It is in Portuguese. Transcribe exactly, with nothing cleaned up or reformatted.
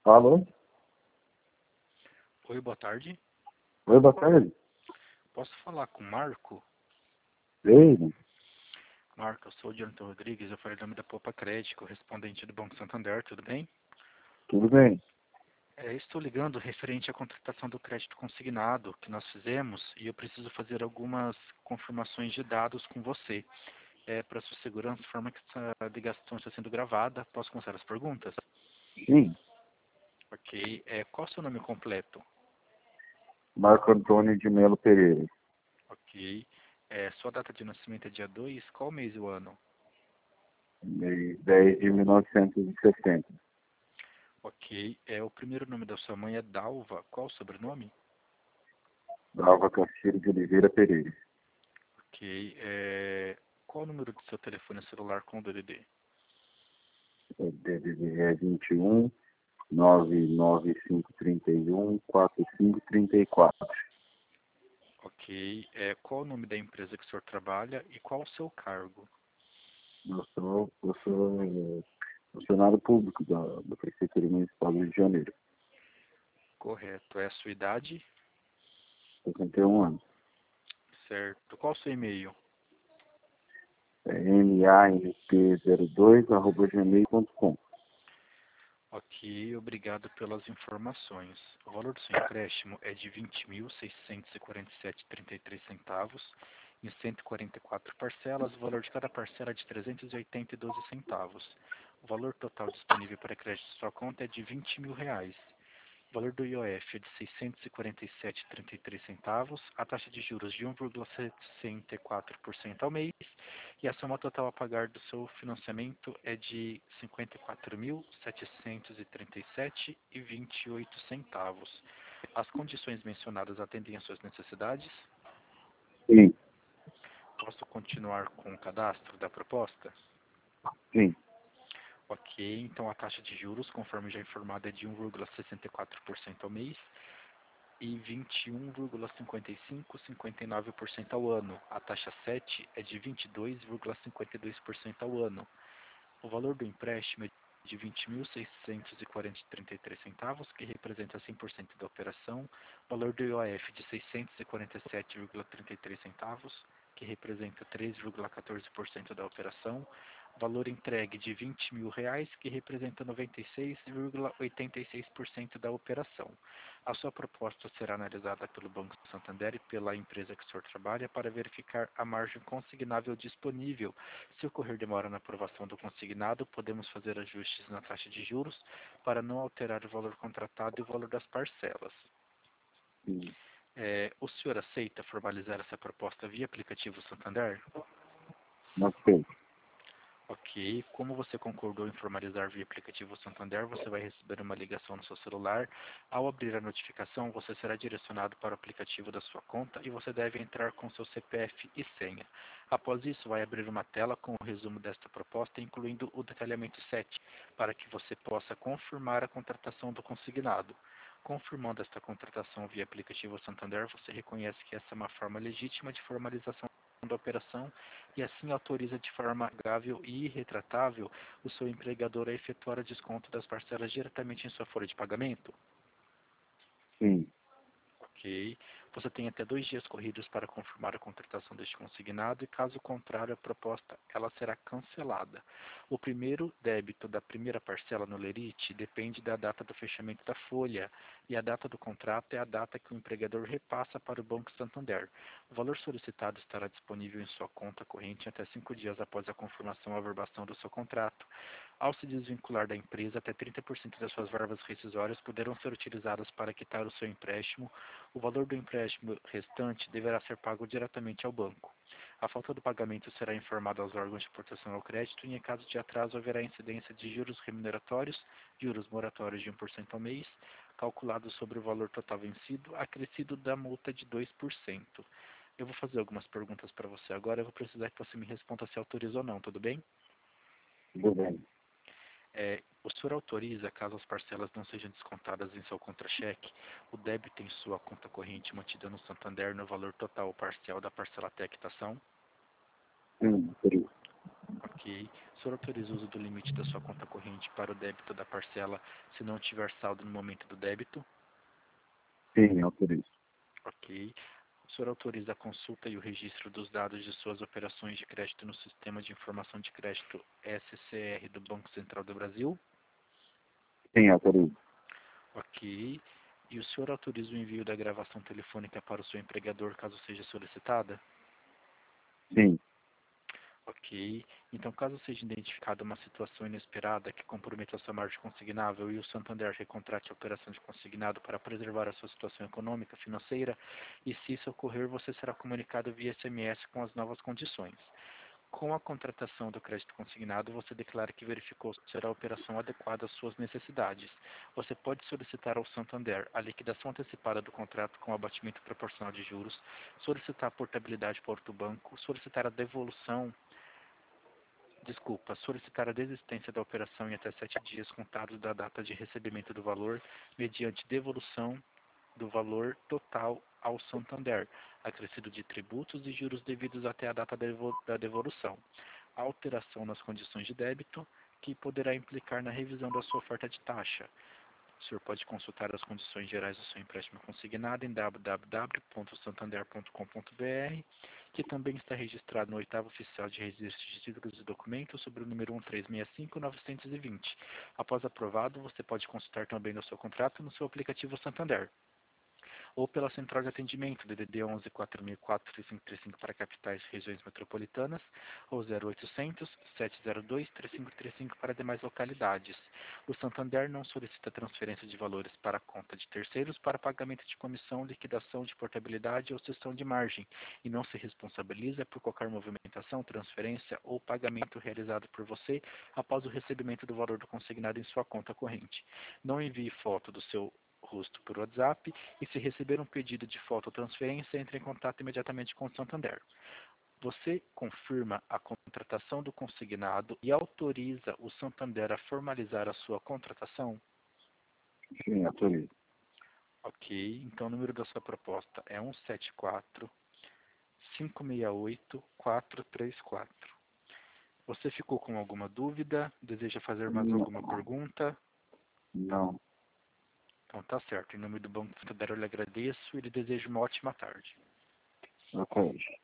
Alô? Oi, boa tarde. Oi, boa tarde. Posso falar com o Marco? Ei, Marco, eu sou o Jonathan Rodrigues, eu falei em nome da Popa Crédito, respondente do Banco Santander, tudo bem? tudo bem? É, estou ligando referente à contratação do crédito consignado que nós fizemos e eu preciso fazer algumas confirmações de dados com você. É, para sua segurança, de forma que essa ligação está sendo gravada. Posso começar as perguntas? Sim. Ok. É, qual é o seu nome completo? Marco Antônio de Melo Pereira. Ok. É, sua data de nascimento é dia dois. Qual mês e o ano? dez de mil novecentos e sessenta. Ok. É, o primeiro nome da sua mãe é Dalva. Qual o sobrenome? Dalva Castilho de Oliveira Pereira. Ok. É, qual o número do seu telefone celular com o D D D? O D D D é vinte e um, nove nove cinco três um, quatro cinco três quatro. Ok. É, qual o nome da empresa que o senhor trabalha e qual o seu cargo? Eu sou, eu sou eh, funcionário público da, da Prefeitura Municipal do Rio de Janeiro. Correto. É a sua idade? sessenta e um anos. Certo. Qual o seu e-mail? É M A N P zero dois arroba gmail ponto com. Ok, obrigado pelas informações. O valor do seu empréstimo é de vinte mil seiscentos e quarenta e sete vírgula trinta e três centavos em cento e quarenta e quatro parcelas. O valor de cada parcela é de trezentos e oitenta e doze centavos. O valor total disponível para crédito em sua conta é de vinte mil reais. O valor do I O F é de seiscentos e quarenta e sete vírgula trinta e três centavos, a taxa de juros de um vírgula sessenta e quatro por cento ao mês e a soma total a pagar do seu financiamento é de cinquenta e quatro mil setecentos e trinta e sete reais e vinte e oito centavos. As condições mencionadas atendem às suas necessidades? Sim, Posso continuar com o cadastro da proposta? sim. Ok, então a taxa de juros, conforme já informado, é de um vírgula sessenta e quatro por cento ao mês e vinte e um vírgula cinquenta e cinco, cinquenta e nove por cento ao ano. A taxa sete é de vinte e dois vírgula cinquenta e dois por cento ao ano. O valor do empréstimo é de vinte mil seiscentos e quarenta e trinta e três centavos, que representa cem por cento da operação. O valor do I O F de seiscentos e quarenta e sete vírgula trinta e três centavos, que representa três vírgula quatorze por cento da operação. Valor entregue de vinte mil reais, que representa noventa e seis vírgula oitenta e seis por cento da operação. A sua proposta será analisada pelo Banco Santander e pela empresa que o senhor trabalha para verificar a margem consignável disponível. Se ocorrer demora na aprovação do consignado, podemos fazer ajustes na taxa de juros para não alterar o valor contratado e o valor das parcelas. sim. É, o senhor aceita formalizar essa proposta via aplicativo Santander? Não sei. Ok. Como você concordou em formalizar via aplicativo Santander, você vai receber uma ligação no seu celular. Ao abrir a notificação, você será direcionado para o aplicativo da sua conta e você deve entrar com seu C P F e senha. Após isso, vai abrir uma tela com o resumo desta proposta, incluindo o detalhamento sete, para que você possa confirmar a contratação do consignado. Confirmando esta contratação via aplicativo Santander, você reconhece que essa é uma forma legítima de formalização da operação e assim autoriza de forma amigável e irretratável o seu empregador a efetuar o desconto das parcelas diretamente em sua folha de pagamento? Sim. Ok. Você tem até dois dias corridos para confirmar a contratação deste consignado e, caso contrário, a proposta ela será cancelada. O primeiro débito da primeira parcela no lerite depende da data do fechamento da folha e a data do contrato é a data que o empregador repassa para o Banco Santander. O valor solicitado estará disponível em sua conta corrente até cinco dias após a confirmação ou averbação do seu contrato. Ao se desvincular da empresa, até trinta por cento das suas verbas rescisórias poderão ser utilizadas para quitar o seu empréstimo. O valor do empréstimo restante deverá ser pago diretamente ao banco. A falta do pagamento será informada aos órgãos de proteção ao crédito e, em caso de atraso, haverá incidência de juros remuneratórios, juros moratórios de um por cento ao mês, calculados sobre o valor total vencido, acrescido da multa de dois por cento. Eu vou fazer algumas perguntas para você agora, eu vou precisar que você me responda se autoriza ou não, tudo bem? Tudo bem. É, o senhor autoriza, caso as parcelas não sejam descontadas em seu contra-cheque, o débito em sua conta corrente mantida no Santander no valor total ou parcial da parcela até a quitação? Sim, por isso. Ok. senhor autoriza o uso do limite da sua conta corrente para o débito da parcela se não tiver saldo no momento do débito? Sim, autorizo. Ok. O senhor autoriza a consulta e o registro dos dados de suas operações de crédito no Sistema de Informação de Crédito S C R do Banco Central do Brasil? Sim, autorizo. Ok. E o senhor autoriza o envio da gravação telefônica para o seu empregador caso seja solicitada? Sim, Ok. Então, caso seja identificada uma situação inesperada que comprometa a sua margem consignável e o Santander recontrate a operação de consignado para preservar a sua situação econômica, financeira, e se isso ocorrer, você será comunicado via S M S com as novas condições. Com a contratação do crédito consignado, você declara que verificou se será a operação adequada às suas necessidades. Você pode solicitar ao Santander a liquidação antecipada do contrato com abatimento proporcional de juros, solicitar a portabilidade para outro banco, solicitar a devolução Desculpa, solicitar a desistência da operação em até sete dias contados da data de recebimento do valor, mediante devolução do valor total ao Santander, acrescido de tributos e juros devidos até a data da devolução. Alteração nas condições de débito, que poderá implicar na revisão da sua oferta de taxa. O senhor pode consultar as condições gerais do seu empréstimo consignado em w w w ponto santander ponto com ponto b r, que também está registrado no oitavo oficial de registro de títulos e documentos sobre o número um três seis cinco nove dois zero. Após aprovado, você pode consultar também o seu contrato no seu aplicativo Santander, ou pela central de atendimento D D D onze quatro mil e quatro três cinco três cinco para capitais e regiões metropolitanas, ou zero oitocentos sete zero dois três cinco três cinco para demais localidades. O Santander não solicita transferência de valores para a conta de terceiros para pagamento de comissão, liquidação de portabilidade ou cessão de margem, e não se responsabiliza por qualquer movimentação, transferência ou pagamento realizado por você após o recebimento do valor do consignado em sua conta corrente. Não envie foto do seu rosto por WhatsApp, e se receber um pedido de foto ou transferência, entre em contato imediatamente com o Santander. Você confirma a contratação do consignado e autoriza o Santander a formalizar a sua contratação? sim, autorizo. Ok, então o número da sua proposta é um sete quatro cinco seis oito quatro três quatro. Você ficou com alguma dúvida? Deseja fazer mais Não, alguma pergunta? não, Então tá certo. Em nome do Banco Santander eu lhe agradeço e lhe desejo uma ótima tarde. ok.